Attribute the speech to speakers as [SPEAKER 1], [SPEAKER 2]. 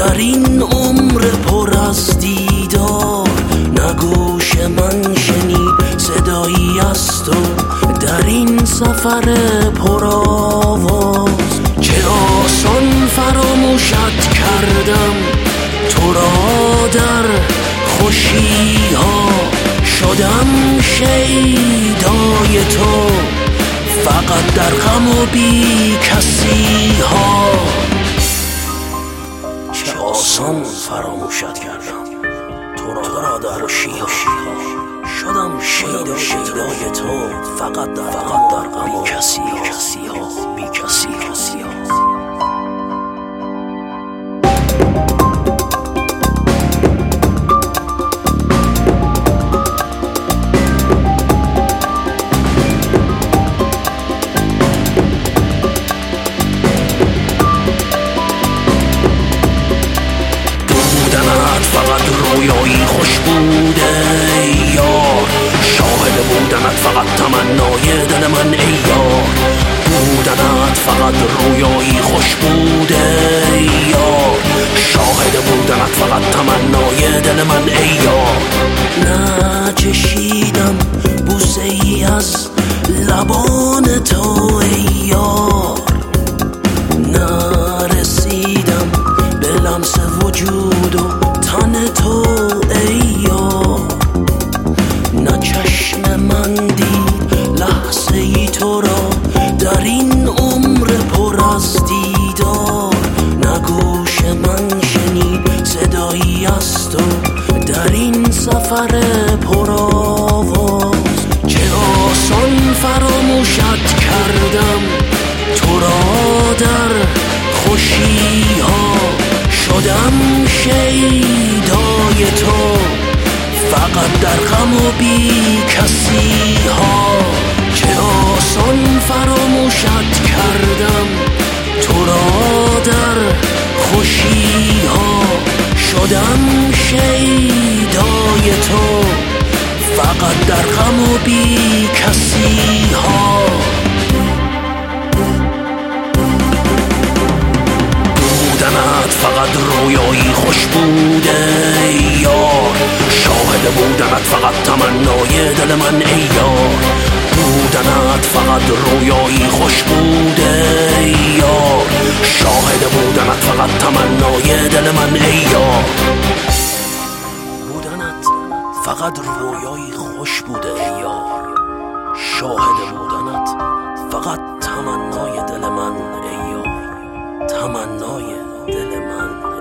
[SPEAKER 1] در این عمر پر از دیدار، نگوش من شنید صدایی از تو در این سفر پر آواز. چه آسان فراموشت کردم تو را در خوشی ها، شدم شیدای تو فقط در غم و بی کسی ها. چه آسان فراموشت کردم تو را در خوشی ها، شدم شیدای تو فقط در غم و بی کسی ها. فقط رویایی خوش بوده یار، شاهد بودنت فقط تمنای دل من ای یار. بودنت فقط رویایی خوش بوده یار، شاهد بودنت فقط تمنای دل من ای یار. نچشیدم بوسه ای از لبان تو ای یار، نرسیدم به لمس وجود و تن تو ای یار. نه چشم من دید لحظه ای تو را در این عمر پر از دیدار، نه گوش من شنید صدایی از تو در این سفر پر آواز. چه آسان فراموشت کردم تو را در خوشی ها، شدم شیدای تو فقط در غم و بی کسی ها. چه آسان فراموشت کردم تو را در خوشی ها، شدم شیدای تو فقط در غم و بی کسی ها. بودنت فقط رویایی خوش بوده یار، شاهد بودنت فقط تمنای دل من ای یار. بودنت فقط رویایی خوش بوده یار، شاهد بودنت فقط تمنای دل من ای یار. بودنت فقط رویایی خوش بوده ای یار، شاهد بودنت فقط تمنای دل من ای یار. تمنای دل من